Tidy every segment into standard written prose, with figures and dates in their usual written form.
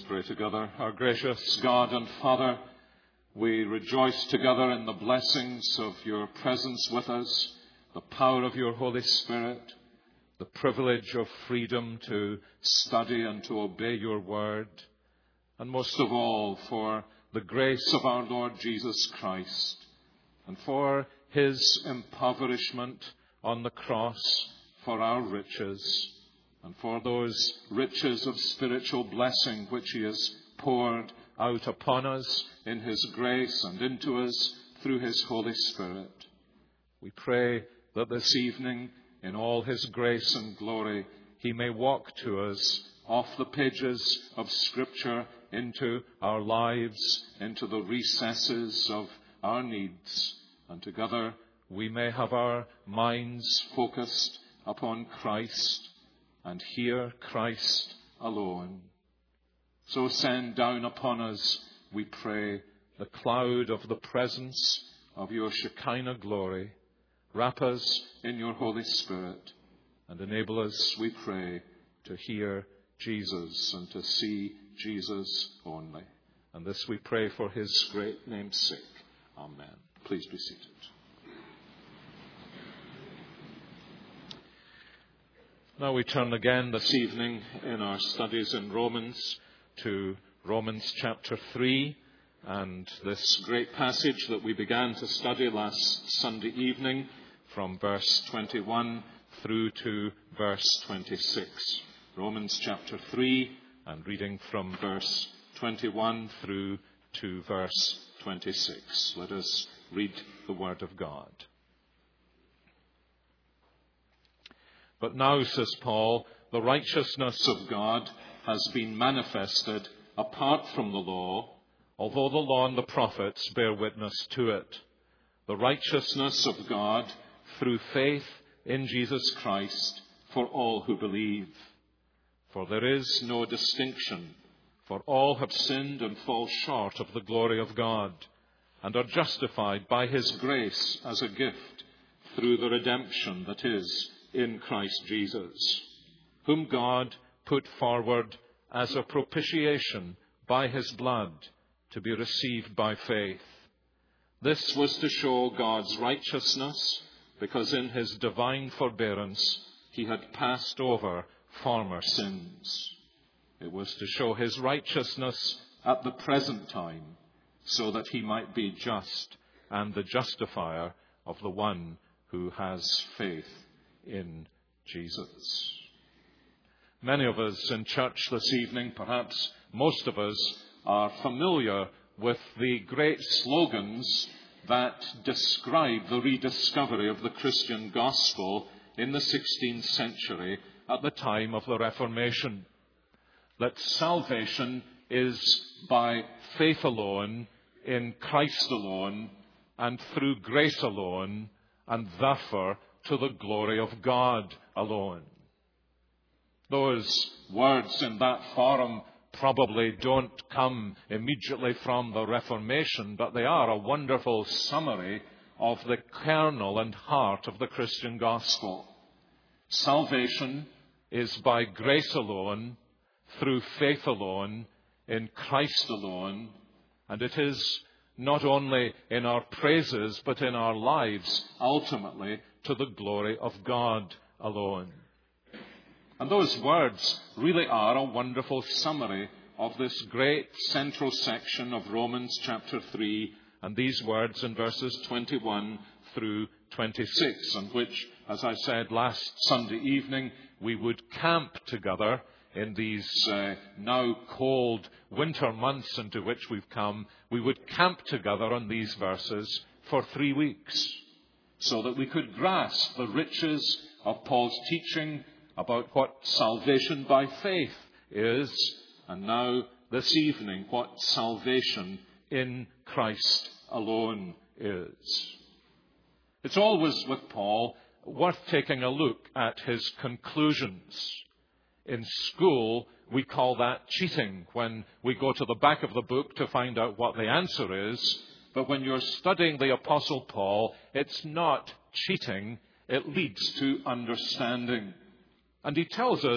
pray together. Our gracious God and Father, we rejoice together in the blessings of your presence with us, the power of your Holy Spirit, the privilege of freedom to study and to obey your word, and most of all for the grace of our Lord Jesus Christ and for his impoverishment on the cross for our riches, and for those riches of spiritual blessing which he has poured out upon us in his grace and into us through his Holy Spirit. We pray that this evening, in all his grace and glory, he may walk to us off the pages of Scripture into our lives, into the recesses of our needs, and together we may have our minds focused upon Christ and hear Christ alone. So send down upon us, we pray, the cloud of the presence of your Shekinah glory. Wrap us in your Holy Spirit and enable us, we pray, to hear Jesus and to see Jesus only. And this we pray for his great name's sake. Amen. Please be seated. Now we turn again this evening in our studies in Romans to Romans chapter 3, and this great passage that we began to study last Sunday evening from verse 21 through to verse 26. Romans chapter 3, and reading from verse 21 through to verse 26. Let us read the word of God. But now, says Paul, the righteousness of God has been manifested apart from the law, although the law and the prophets bear witness to it. The righteousness of God through faith in Jesus Christ for all who believe. For there is no distinction, for all have sinned and fall short of the glory of God, and are justified by his grace as a gift through the redemption that is in Christ Jesus, whom God put forward as a propitiation by his blood to be received by faith. This was to show God's righteousness, because in his divine forbearance he had passed over former sins. It was to show his righteousness at the present time, so that he might be just and the justifier of the one who has faith in Jesus. Many of us in church this evening, perhaps most of us, are familiar with the great slogans that describe the rediscovery of the Christian gospel in the 16th century at the time of the Reformation. That salvation is by faith alone, in Christ alone, and through grace alone, and therefore to the glory of God alone. Those words in that forum probably don't come immediately from the Reformation, but they are a wonderful summary of the kernel and heart of the Christian gospel. Salvation is by grace alone, through faith alone, in Christ alone, and it is not only in our praises, but in our lives, ultimately, to the glory of God alone. And those words really are a wonderful summary of this great central section of Romans chapter 3, and these words in verses 21 through 26, on which, as I said last Sunday evening, we would camp together in these now cold winter months into which we've come. We would camp together on these verses for 3 weeks, so that we could grasp the riches of Paul's teaching about what salvation by faith is, and now, this evening, what salvation in Christ alone is. It's always, with Paul, worth taking a look at his conclusions. In school, we call that cheating, when we go to the back of the book to find out what the answer is. But when you're studying the Apostle Paul, it's not cheating. It leads to understanding. And he tells us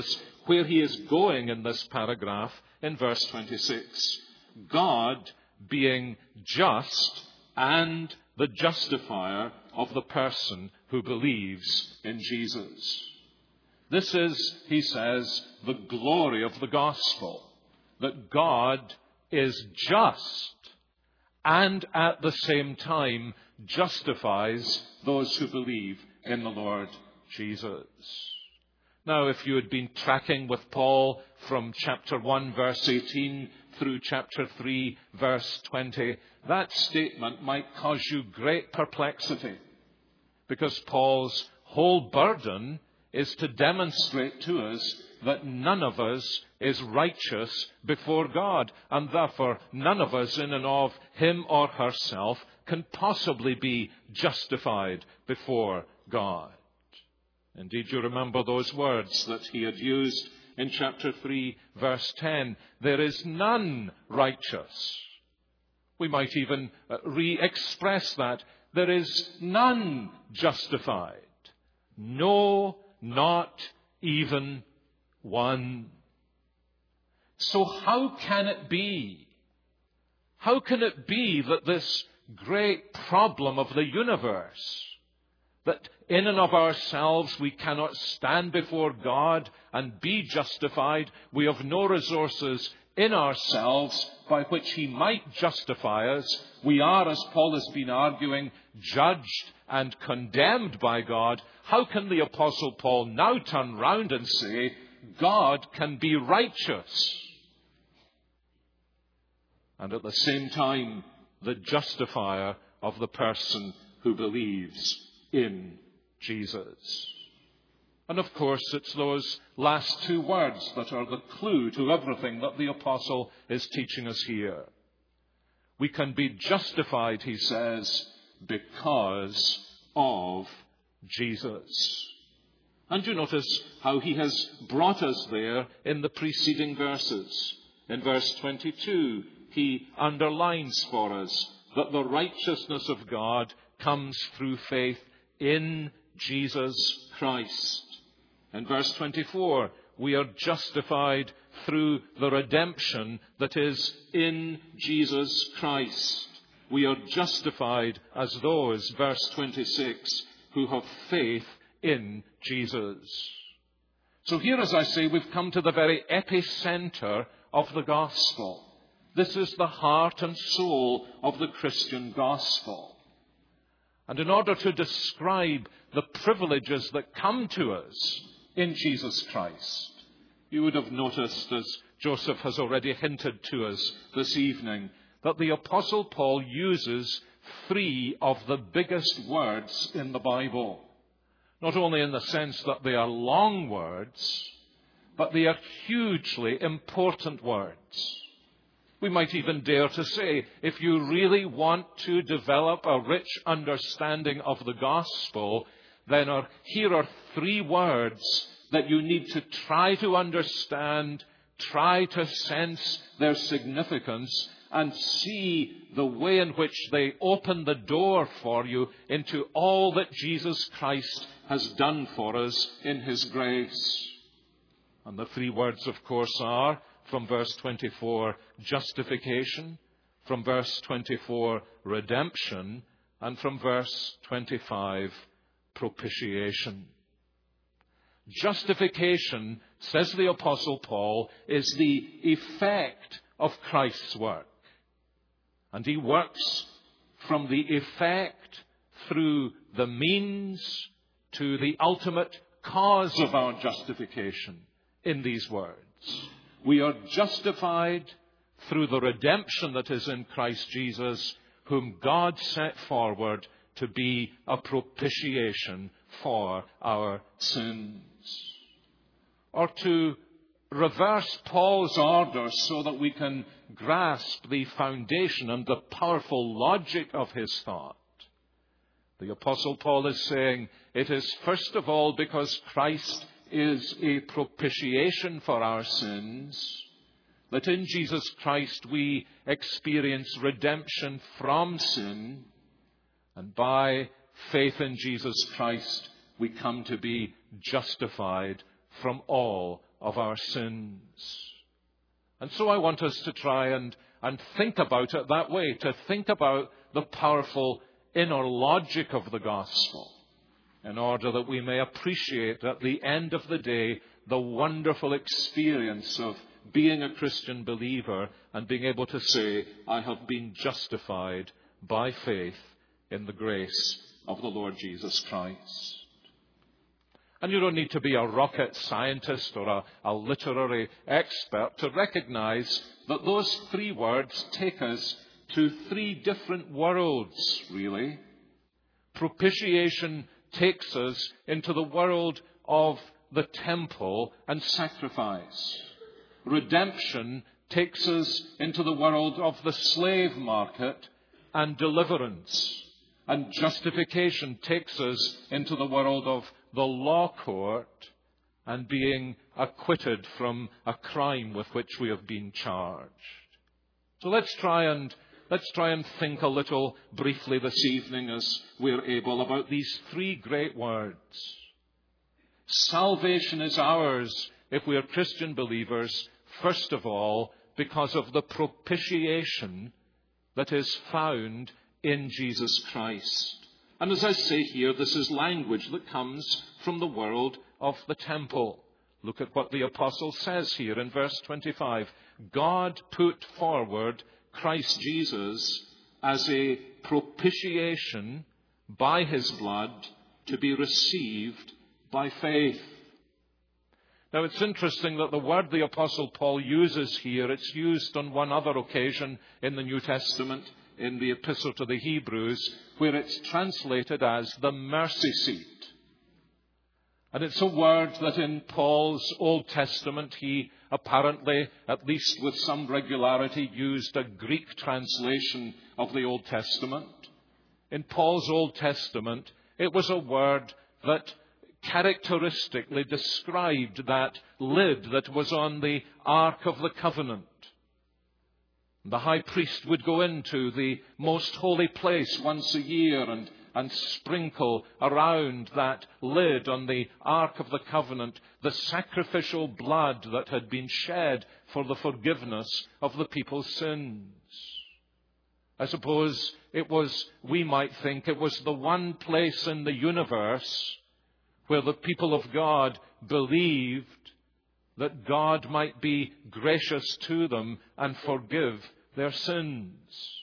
where he is going in this paragraph in verse 26. God being just and the justifier of the person who believes in Jesus. This is, he says, the glory of the gospel, that God is just and at the same time justifies those who believe in the Lord Jesus. Now, if you had been tracking with Paul from chapter 1, verse 18 through chapter 3, verse 20, that statement might cause you great perplexity, because Paul's whole burden is to demonstrate to us that none of us is righteous before God, and therefore none of us in and of him or herself can possibly be justified before God. Indeed, you remember those words that he had used in chapter 3, verse 10. There is none righteous. We might even re-express that. There is none justified. No, not even one. So how can it be? How can it be that this great problem of the universe, that in and of ourselves we cannot stand before God and be justified, we have no resources in ourselves by which he might justify us, we are, as Paul has been arguing, judged and condemned by God. How can the Apostle Paul now turn round and say, God can be righteous, and at the same time the justifier of the person who believes in Jesus? And of course, it's those last two words that are the clue to everything that the apostle is teaching us here. We can be justified, he says, because of Jesus. And you notice how he has brought us there in the preceding verses. In verse 22, he underlines for us that the righteousness of God comes through faith in Jesus Christ. In verse 24, we are justified through the redemption that is in Jesus Christ. We are justified as those, verse 26, who have faith in Jesus. So here, as I say, we've come to the very epicenter of the gospel. This is the heart and soul of the Christian gospel. And in order to describe the privileges that come to us in Jesus Christ, you would have noticed, as Joseph has already hinted to us this evening, that the Apostle Paul uses three of the biggest words in the Bible. Not only in the sense that they are long words, but they are hugely important words. We might even dare to say, if you really want to develop a rich understanding of the gospel, then here are three words that you need to try to understand, try to sense their significance, and see the way in which they open the door for you into all that Jesus Christ has done for us in his grace. And the three words, of course, are, from verse 24, justification, from verse 24, redemption, and from verse 25, propitiation. Justification, says the Apostle Paul, is the effect of Christ's work. And he works from the effect through the means to the ultimate cause of our justification in these words. We are justified through the redemption that is in Christ Jesus, whom God set forward to be a propitiation for our sins. Or to reverse Paul's order so that we can grasp the foundation and the powerful logic of his thought. The Apostle Paul is saying it is first of all because Christ is a propitiation for our sins, that in Jesus Christ we experience redemption from sin, and by faith in Jesus Christ we come to be justified from all of our sins. And so I want us to try and think about it that way, to think about the powerful inner logic of the gospel, in order that we may appreciate at the end of the day the wonderful experience of being a Christian believer and being able to say, I have been justified by faith in the grace of the Lord Jesus Christ. And you don't need to be a rocket scientist or a literary expert to recognize that those three words take us to three different worlds, really. Propitiation takes us into the world of the temple and sacrifice. Redemption takes us into the world of the slave market and deliverance. And justification takes us into the world of the law court and being acquitted from a crime with which we have been charged. So let's try and think a little briefly this evening, as we're able, about these three great words. Salvation is ours if we are Christian believers, first of all, because of the propitiation that is found in Jesus Christ. And as I say here, this is language that comes from the world of the temple. Look at what the apostle says here in verse 25. God put forward Christ Jesus as a propitiation by his blood to be received by faith. Now it's interesting that the word the apostle Paul uses here, it's used on one other occasion in the New Testament, in the epistle to the Hebrews, where it's translated as the mercy seat. And it's a word that in Paul's Old Testament he apparently, at least with some regularity, used a Greek translation of the Old Testament. In Paul's Old Testament, it was a word that characteristically described that lid that was on the Ark of the Covenant. The high priest would go into the most holy place once a year and sprinkle around that lid on the Ark of the Covenant the sacrificial blood that had been shed for the forgiveness of the people's sins. I suppose we might think it was the one place in the universe where the people of God believed that God might be gracious to them and forgive their sins.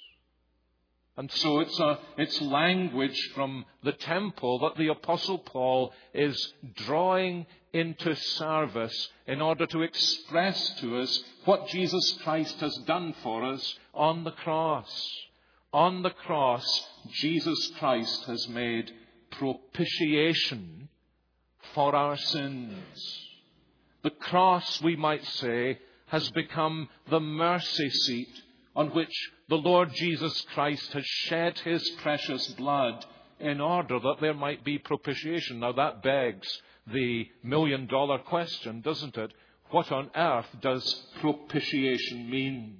And so it's language from the temple that the Apostle Paul is drawing into service in order to express to us what Jesus Christ has done for us on the cross. On the cross, Jesus Christ has made propitiation for our sins. The cross, we might say, has become the mercy seat on which the Lord Jesus Christ has shed his precious blood in order that there might be propitiation. Now that begs the million-dollar question, doesn't it? What on earth does propitiation mean?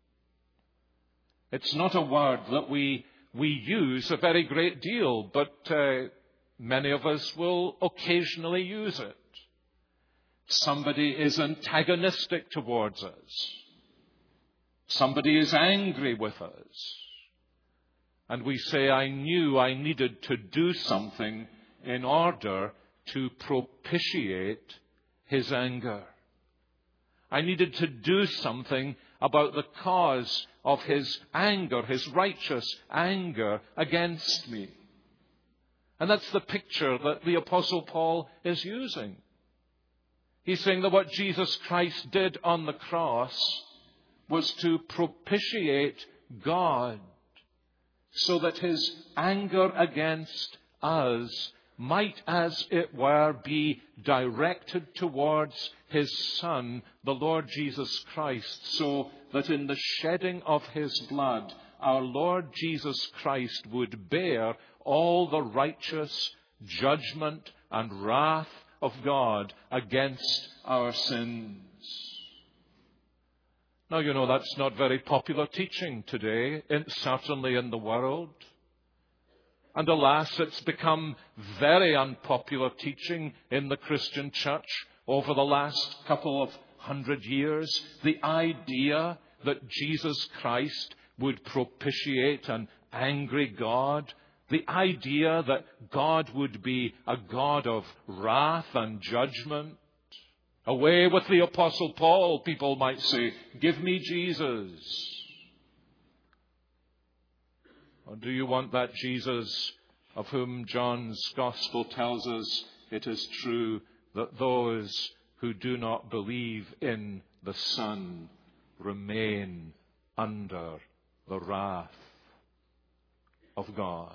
It's not a word that we use a very great deal, but many of us will occasionally use it. Somebody is antagonistic towards us. Somebody is angry with us. And we say, I knew I needed to do something in order to propitiate his anger. I needed to do something about the cause of his anger, his righteous anger against me. And that's the picture that the Apostle Paul is using. He's saying that what Jesus Christ did on the cross was to propitiate God so that his anger against us might, as it were, be directed towards his Son, the Lord Jesus Christ, so that in the shedding of his blood, our Lord Jesus Christ would bear all the righteous judgment and wrath of God against our sins. Now, you know, that's not very popular teaching today, certainly in the world. And alas, it's become very unpopular teaching in the Christian church over the last couple of 100 years, the idea that Jesus Christ would propitiate an angry God, the idea that God would be a God of wrath and judgment. Away with the Apostle Paul, people might say, give me Jesus. Or do you want that Jesus of whom John's Gospel tells us it is true that those who do not believe in the Son remain under the wrath of God?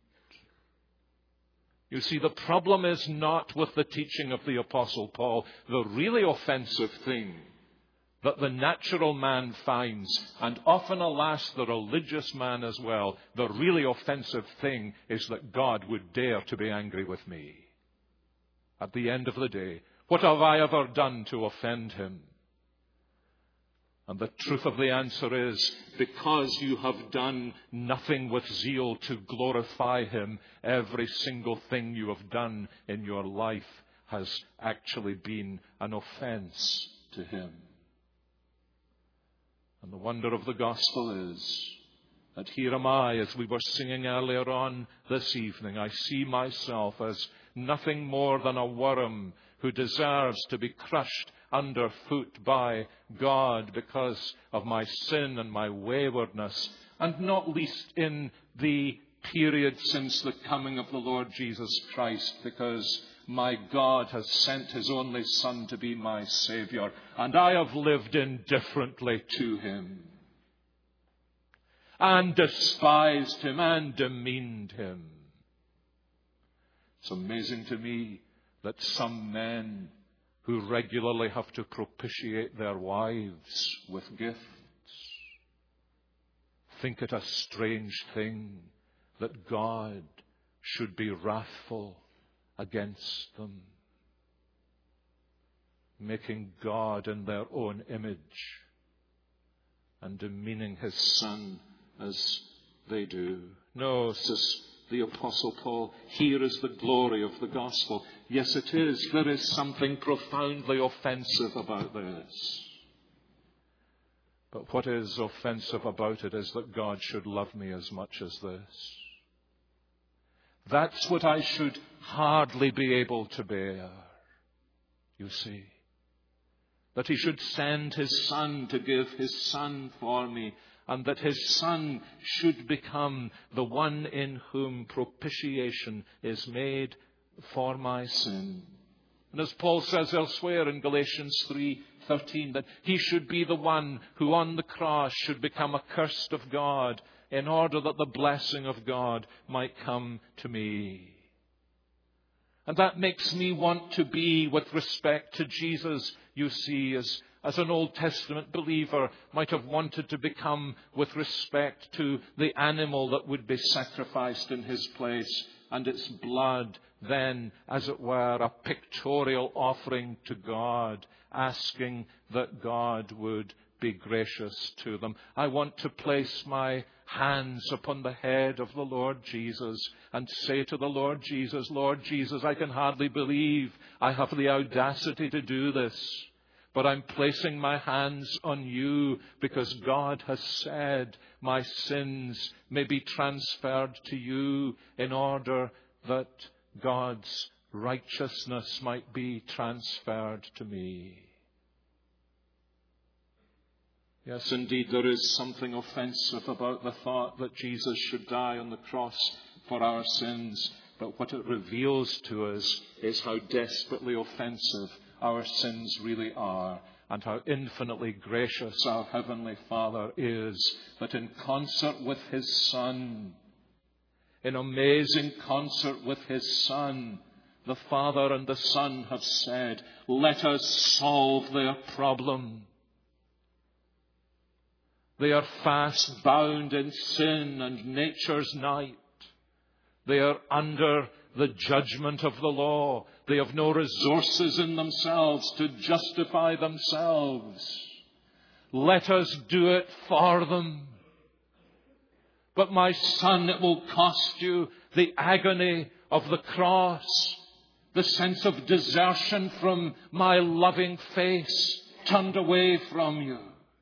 You see, the problem is not with the teaching of the Apostle Paul. The really offensive thing that the natural man finds, and often, alas, the religious man as well, the really offensive thing is that God would dare to be angry with me. At the end of the day, what have I ever done to offend him? And the truth of the answer is, because you have done nothing with zeal to glorify him, every single thing you have done in your life has actually been an offense to him. And the wonder of the gospel is that here am I, as we were singing earlier on this evening. I see myself as nothing more than a worm who deserves to be crushed underfoot by God because of my sin and my waywardness, and not least in the period since the coming of the Lord Jesus Christ, because my God has sent his only Son to be my Savior, and I have lived indifferently to him, and despised him, and demeaned him. It's amazing to me that some men who regularly have to propitiate their wives with gifts think it a strange thing that God should be wrathful against them, making God in their own image and demeaning his Son as they do. No, says the Apostle Paul, here is the glory of the gospel. Yes, it is. There is something profoundly offensive about this. But what is offensive about it is that God should love me as much as this. That's what I should hardly be able to bear, you see. That he should send his Son to give his Son for me, and that his Son should become the one in whom propitiation is made for my sin. And as Paul says elsewhere in Galatians 3:13, that he should be the one who on the cross should become accursed of God in order that the blessing of God might come to me. And that makes me want to be, with respect to Jesus, you see, as an Old Testament believer might have wanted to become with respect to the animal that would be sacrificed in his place, and its blood then, as it were, a pictorial offering to God, asking that God would be gracious to them. I want to place my hands upon the head of the Lord Jesus and say to the Lord Jesus, I can hardly believe I have the audacity to do this. But I'm placing my hands on you because God has said my sins may be transferred to you in order that God's righteousness might be transferred to me. Yes, indeed, there is something offensive about the thought that Jesus should die on the cross for our sins. But what it reveals to us is how desperately offensive our sins really are, and how infinitely gracious our Heavenly Father is, that in concert with his Son, in amazing concert with his Son, the Father and the Son have said, let us solve their problem. They are fast bound in sin and nature's night. They are under the judgment of the law. They have no resources in themselves to justify themselves. Let us do it for them. But my son, it will cost you the agony of the cross, the sense of desertion from my loving face turned away from you.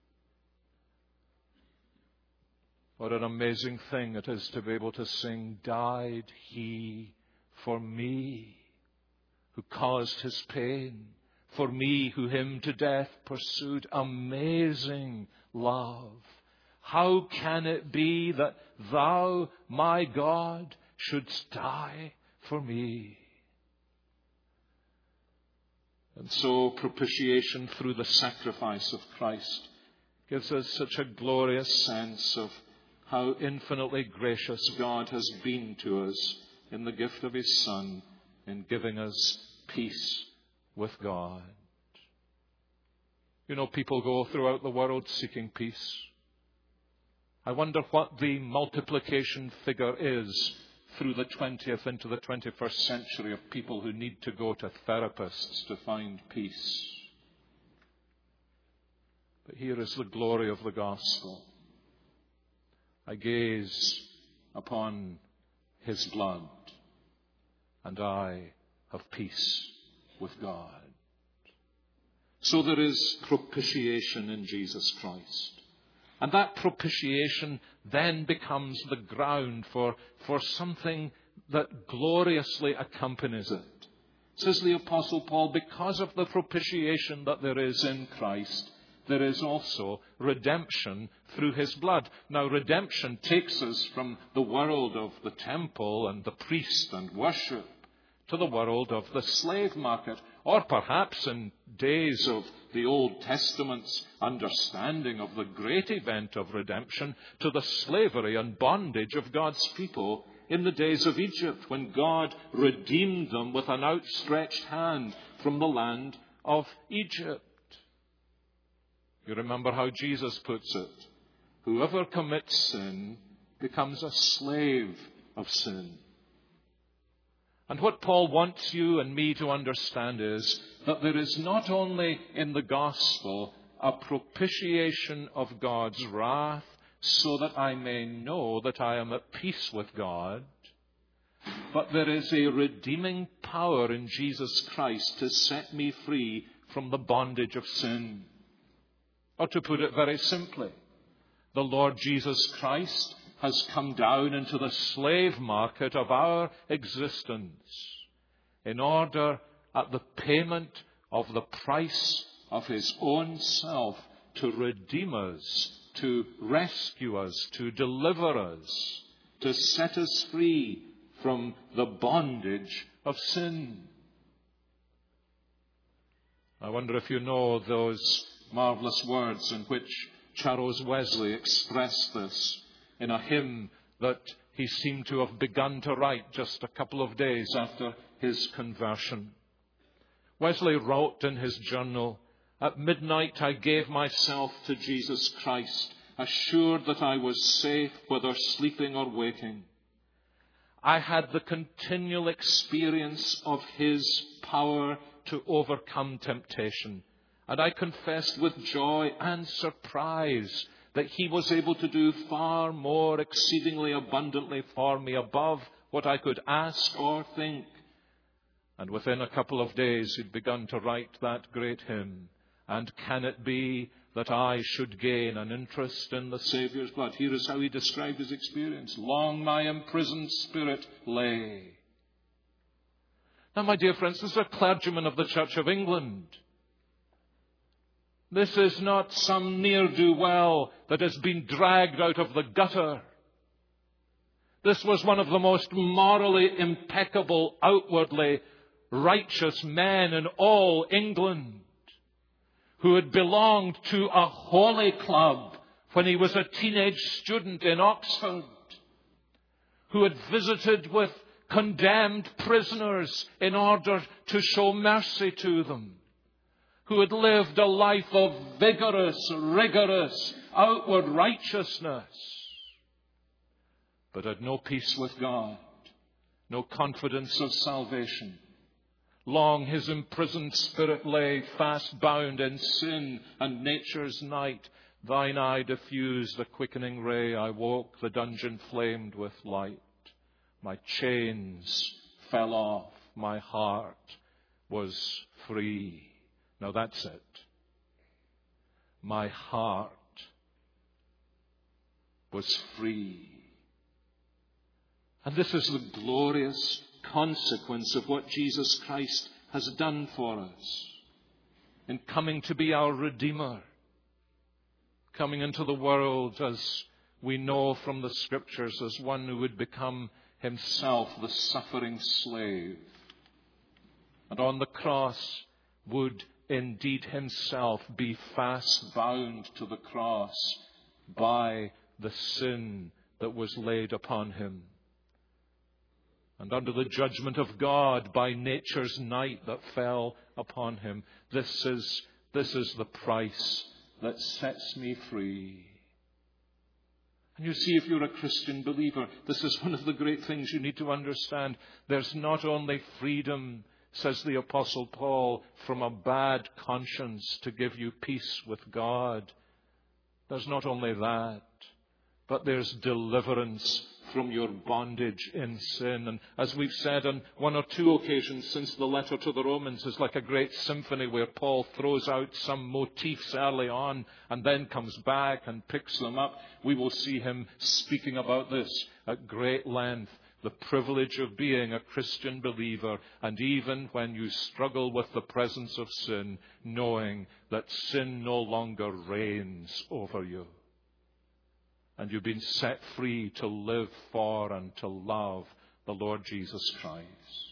What an amazing thing it is to be able to sing, died he for me, who caused his pain, for me who him to death pursued. Amazing love. How can it be that thou, my God, shouldst die for me? And so propitiation through the sacrifice of Christ gives us such a glorious sense of how infinitely gracious God has been to us in the gift of his Son, in giving us peace with God. You know, people go throughout the world seeking peace. I wonder what the multiplication figure is through the 20th into the 21st century of people who need to go to therapists to find peace. But here is the glory of the gospel. I gaze upon his blood, and I have peace with God. So there is propitiation in Jesus Christ. And that propitiation then becomes the ground for something that gloriously accompanies it. Says the Apostle Paul, because of the propitiation that there is in Christ, there is also redemption through his blood. Now, redemption takes us from the world of the temple and the priest and worship to the world of the slave market, or perhaps in days of the Old Testament's understanding of the great event of redemption, to the slavery and bondage of God's people in the days of Egypt, when God redeemed them with an outstretched hand from the land of Egypt. You remember how Jesus puts it. Whoever commits sin becomes a slave of sin. And what Paul wants you and me to understand is that there is not only in the gospel a propitiation of God's wrath so that I may know that I am at peace with God, but there is a redeeming power in Jesus Christ to set me free from the bondage of sin. Or to put it very simply, the Lord Jesus Christ has come down into the slave market of our existence in order, at the payment of the price of his own self, to redeem us, to rescue us, to deliver us, to set us free from the bondage of sin. I wonder if you know those marvelous words in which Charles Wesley expressed this in a hymn that he seemed to have begun to write just a couple of days after his conversion. Wesley wrote in his journal, "At midnight I gave myself to Jesus Christ, assured that I was safe whether sleeping or waking. I had the continual experience of his power to overcome temptation, and I confessed with joy and surprise that he was able to do far more exceedingly abundantly for me above what I could ask or think." And within a couple of days he'd begun to write that great hymn, "And can it be that I should gain an interest in the Saviour's blood?" Here is how he described his experience. "Long my imprisoned spirit lay." Now, my dear friends, this is a clergyman of the Church of England. This is not some ne'er-do-well that has been dragged out of the gutter. This was one of the most morally impeccable, outwardly righteous men in all England, who had belonged to a holy club when he was a teenage student in Oxford, who had visited with condemned prisoners in order to show mercy to them, who had lived a life of vigorous, rigorous, outward righteousness, but had no peace with God, no confidence of salvation. Long his imprisoned spirit lay, fast bound in sin and nature's night. Thine eye diffused the quickening ray. I woke, the dungeon flamed with light. My chains fell off my heart was free. Now that's it. My heart was free. And this is the glorious consequence of what Jesus Christ has done for us in coming to be our Redeemer, coming into the world, as we know from the Scriptures, as one who would become himself the suffering slave, and on the cross would indeed himself be fast bound to the cross by the sin that was laid upon him, and under the judgment of God by nature's night that fell upon him. This is the price that sets me free. And you see, if you're a Christian believer, this is one of the great things you need to understand. There's not only freedom, says the Apostle Paul, from a bad conscience to give you peace with God. There's not only that, but there's deliverance from your bondage in sin. And as we've said on one or two occasions since the letter to the Romans, is like a great symphony where Paul throws out some motifs early on and then comes back and picks them up. We will see him speaking about this at great length. The privilege of being a Christian believer, and even when you struggle with the presence of sin, knowing that sin no longer reigns over you. And you've been set free to live for and to love the Lord Jesus Christ.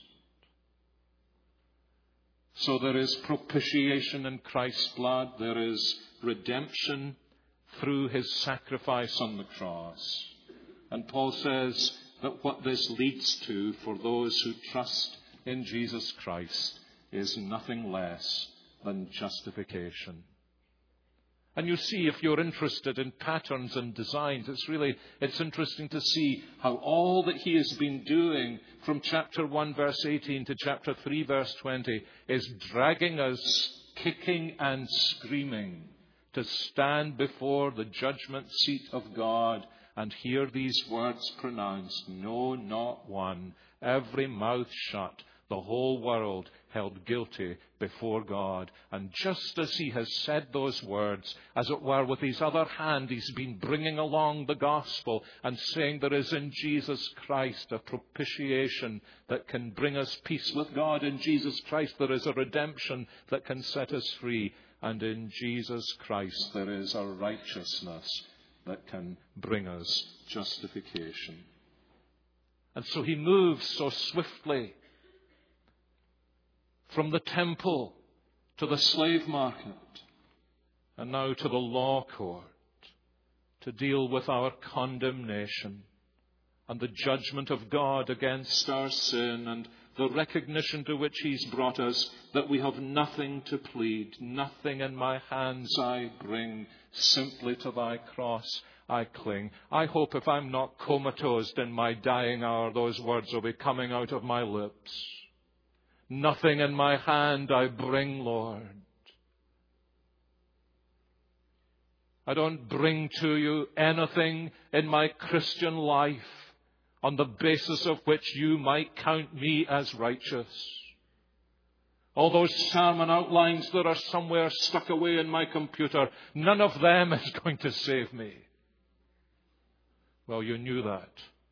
So there is propitiation in Christ's blood. There is redemption through his sacrifice on the cross. And Paul says that what this leads to for those who trust in Jesus Christ is nothing less than justification. And you see, if you're interested in patterns and designs, it's interesting to see how all that he has been doing from chapter 1 verse 18 to chapter 3 verse 20 is dragging us kicking and screaming to stand before the judgment seat of God and hear these words pronounced, no, not one, every mouth shut, the whole world held guilty before God. And just as he has said those words, as it were, with his other hand, he's been bringing along the gospel and saying there is in Jesus Christ a propitiation that can bring us peace with God. In Jesus Christ there is a redemption that can set us free. And in Jesus Christ there is a righteousness that can bring us justification. And so he moves so swiftly from the temple to the slave market and now to the law court to deal with our condemnation and the judgment of God against our sin and the recognition to which he's brought us that we have nothing to plead. Nothing in my hands I bring, simply to thy cross I cling. I hope if I'm not comatose in my dying hour, those words will be coming out of my lips. Nothing in my hand I bring, Lord. I don't bring to you anything in my Christian life on the basis of which you might count me as righteous. All those sermon outlines that are somewhere stuck away in my computer, none of them is going to save me. Well, you knew that.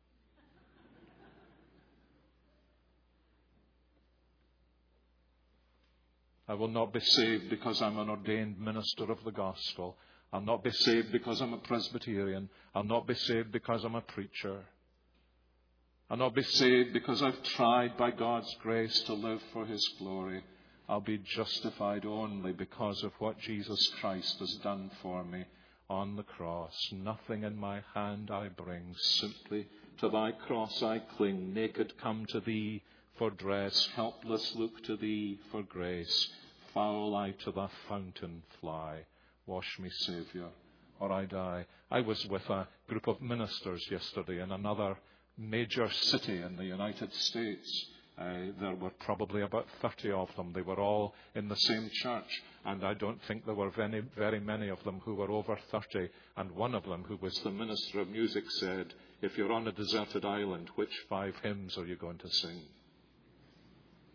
I will not be saved because I'm an ordained minister of the gospel. I'll not be saved because I'm a Presbyterian. I'll not be saved because I'm a preacher. I'll not be saved because I've tried by God's grace to live for his glory. I'll be justified only because of what Jesus Christ has done for me on the cross. Nothing in my hand I bring, simply to thy cross I cling. Naked come to thee for dress, helpless look to thee for grace. Foul I to the fountain fly. Wash me, Saviour, or I die. I was with a group of ministers yesterday in another major city in the United States. There were probably about 30 of them. They were all in the same church, and I don't think there were very many of them who were over 30. And one of them, who was the minister of music, said, if you're on a deserted island, which 5 hymns are you going to sing?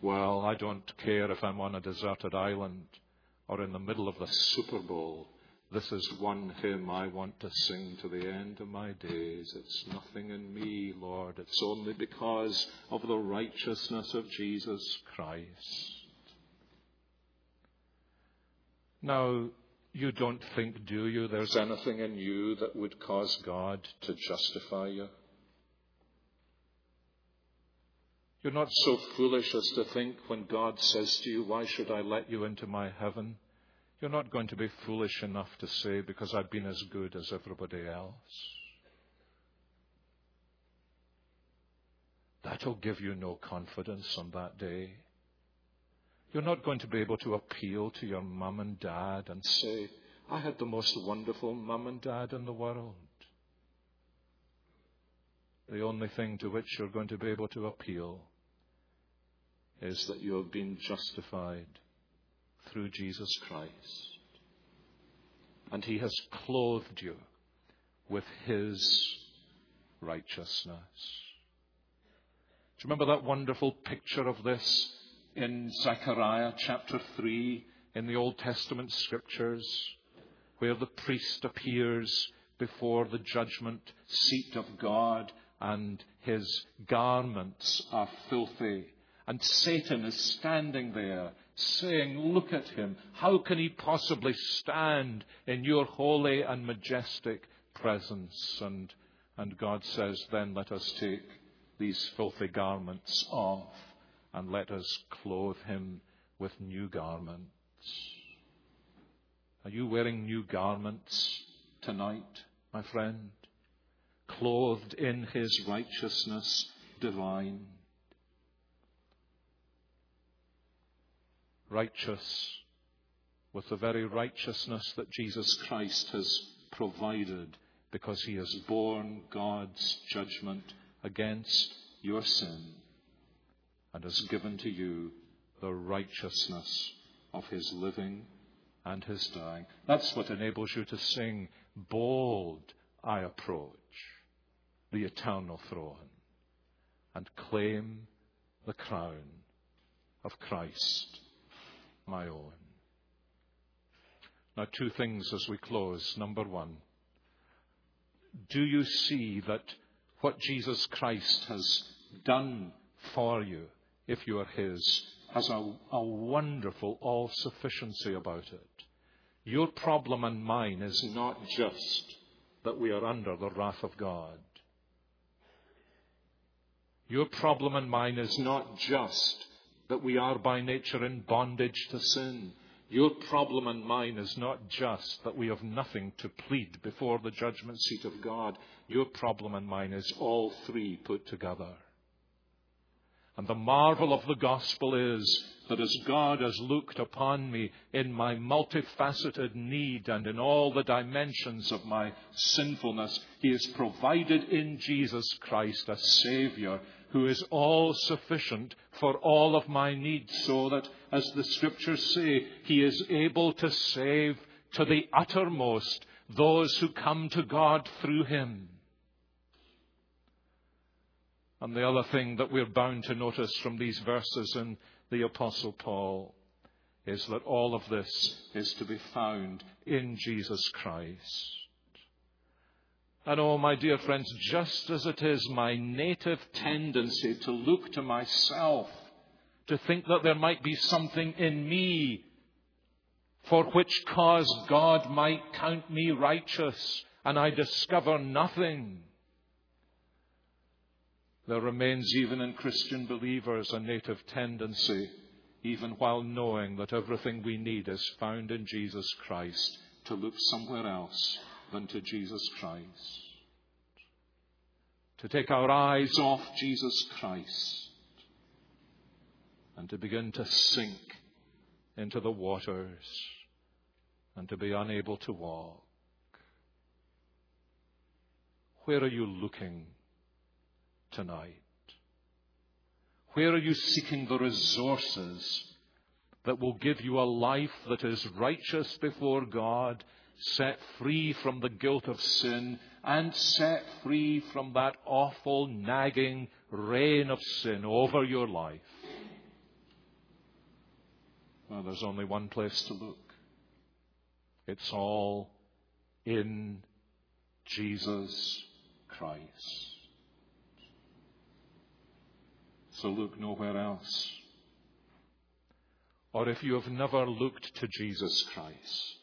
Well, I don't care if I'm on a deserted island or in the middle of the Super Bowl. This is one hymn I want to sing to the end of my days. It's nothing in me, Lord. It's only because of the righteousness of Jesus Christ. Now, you don't think, do you, there's anything in you that would cause God to justify you? You're not so foolish as to think when God says to you, why should I let you into my heaven? You're not going to be foolish enough to say, because I've been as good as everybody else. That'll give you no confidence on that day. You're not going to be able to appeal to your mum and dad and say, I had the most wonderful mum and dad in the world. The only thing to which you're going to be able to appeal is that you have been justified through Jesus Christ. And He has clothed you with His righteousness. Do you remember that wonderful picture of this in Zechariah chapter 3 in the Old Testament scriptures, where the priest appears before the judgment seat of God and his garments are filthy? And Satan is standing there saying, look at him. How can he possibly stand in your holy and majestic presence? And God says, then let us take these filthy garments off and let us clothe him with new garments. Are you wearing new garments tonight, my friend? Clothed in His righteousness divine. Righteous with the very righteousness that Jesus Christ has provided, because He has borne God's judgment against your sin and has given to you the righteousness of His living and His dying. That's what enables you to sing, bold I approach the eternal throne and claim the crown of Christ, my own. Now, two things as we close. Number one, do you see that what Jesus Christ has done for you, if you are His, has a wonderful all-sufficiency about it? Your problem and mine is not just that we are under the wrath of God. Your problem and mine is not just that we are by nature in bondage to sin. Your problem and mine is not just that we have nothing to plead before the judgment seat of God. Your problem and mine is all three put together. And the marvel of the gospel is that as God has looked upon me in my multifaceted need and in all the dimensions of my sinfulness, He has provided in Jesus Christ a Savior who is all sufficient for all of my needs, so that, as the Scriptures say, He is able to save to the uttermost those who come to God through Him. And the other thing that we're bound to notice from these verses in the Apostle Paul is that all of this is to be found in Jesus Christ. And oh, my dear friends, just as it is my native tendency to look to myself, to think that there might be something in me for which cause God might count me righteous, and I discover nothing, there remains even in Christian believers a native tendency, even while knowing that everything we need is found in Jesus Christ, to look somewhere else than to Jesus Christ. To take our eyes off Jesus Christ and to begin to sink into the waters and to be unable to walk. Where are you looking tonight? Where are you seeking the resources that will give you a life that is righteous before God, set free from the guilt of sin, and set free from that awful nagging reign of sin over your life? Well, there's only one place to look. It's all in Jesus Christ. So look nowhere else. Or if you have never looked to Jesus Christ,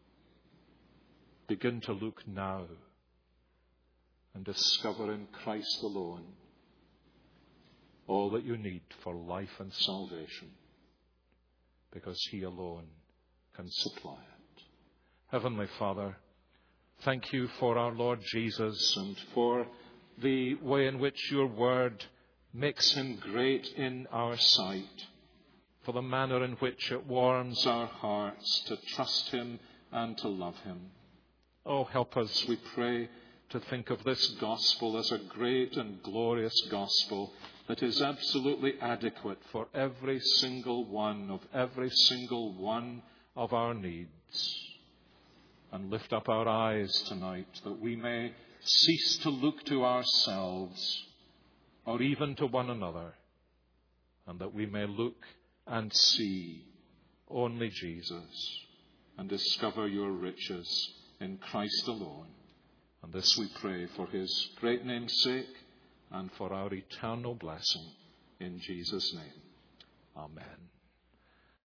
begin to look now and discover in Christ alone all that you need for life and salvation, because He alone can supply it. Heavenly Father, thank you for our Lord Jesus and for the way in which your word makes him great in our sight, for the manner in which it warms our hearts to trust him and to love him. Oh, help us, we pray, to think of this gospel as a great and glorious gospel that is absolutely adequate for every single one of our needs. And lift up our eyes tonight that we may cease to look to ourselves or even to one another, and that we may look and see only Jesus and discover your riches in Christ alone. And this we pray for his great name's sake and for our eternal blessing in Jesus' name. Amen.